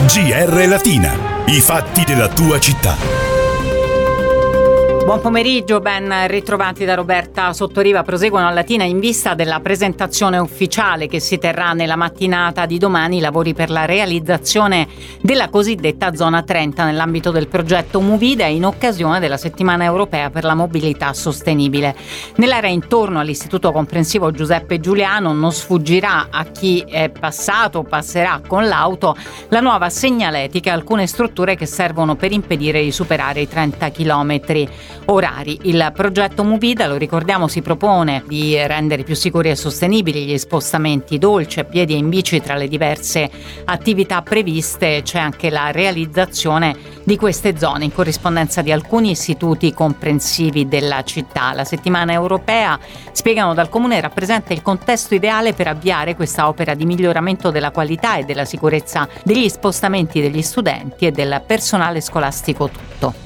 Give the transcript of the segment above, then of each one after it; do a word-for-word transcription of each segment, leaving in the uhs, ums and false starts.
G R Latina, i fatti della tua città. Buon pomeriggio, ben ritrovati da Roberta Sottoriva. Proseguono a Latina in vista della presentazione ufficiale che si terrà nella mattinata di domani i lavori per la realizzazione della cosiddetta zona trenta nell'ambito del progetto Movida in occasione della settimana europea per la mobilità sostenibile. Nell'area intorno all'istituto comprensivo Giuseppe Giuliano non sfuggirà a chi è passato o passerà con l'auto la nuova segnaletica e alcune strutture che servono per impedire di superare i trenta chilometri orari. Il progetto Movida, lo ricordiamo, si propone di rendere più sicuri e sostenibili gli spostamenti dolci a piedi e in bici tra le diverse attività previste. C'è anche la realizzazione di queste zone in corrispondenza di alcuni istituti comprensivi della città. La settimana europea, spiegano dal Comune, rappresenta il contesto ideale per avviare questa opera di miglioramento della qualità e della sicurezza degli spostamenti degli studenti e del personale scolastico tutto.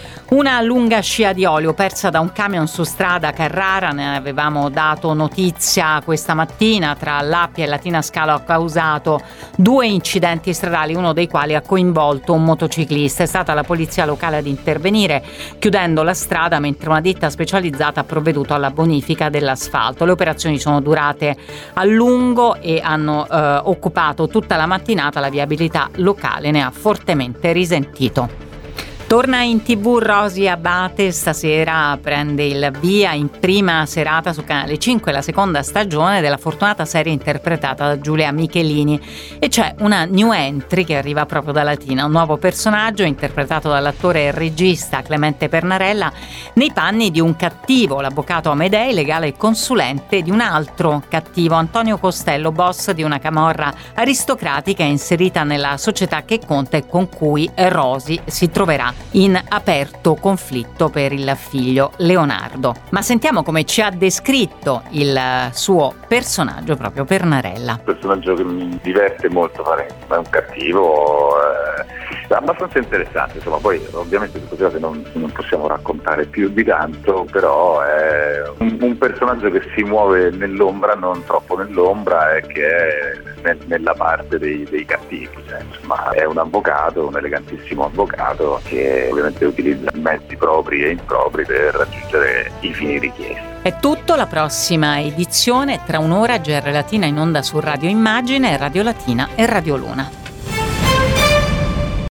Una lunga scia di olio persa da un camion su strada a Carrara, ne avevamo dato notizia questa mattina. Tra l'Appia e Latina Scalo ha causato due incidenti stradali, uno dei quali ha coinvolto un motociclista. È stata la polizia locale ad intervenire chiudendo la strada, mentre una ditta specializzata ha provveduto alla bonifica dell'asfalto. Le operazioni sono durate a lungo e hanno eh, occupato tutta la mattinata. La viabilità locale ne ha fortemente risentito. Torna in tivù Rosi Abate, stasera prende il via in prima serata su Canale cinque la seconda stagione della fortunata serie interpretata da Giulia Michelini, e c'è una new entry che arriva proprio da Latina, un nuovo personaggio interpretato dall'attore e regista Clemente Pernarella nei panni di un cattivo, l'avvocato Amedei, legale e consulente di un altro cattivo, Antonio Costello, boss di una camorra aristocratica inserita nella società che conta e con cui Rosi si troverà in aperto conflitto per il figlio Leonardo. Ma sentiamo come ci ha descritto il suo personaggio proprio Pernarella. Un personaggio che mi diverte molto fare, è un cattivo eh, abbastanza interessante, insomma. Poi ovviamente queste cose non, non possiamo raccontare più di tanto, però è un, un personaggio che si muove nell'ombra, non troppo nell'ombra, e che è nel, nella parte dei, dei cattivi, cioè, insomma, è un avvocato, un elegantissimo avvocato che ovviamente utilizza mezzi propri e impropri per raggiungere i fini richiesti. È tutto, la prossima edizione tra un'ora G R Latina in onda su Radio Immagine, Radio Latina e Radio Luna.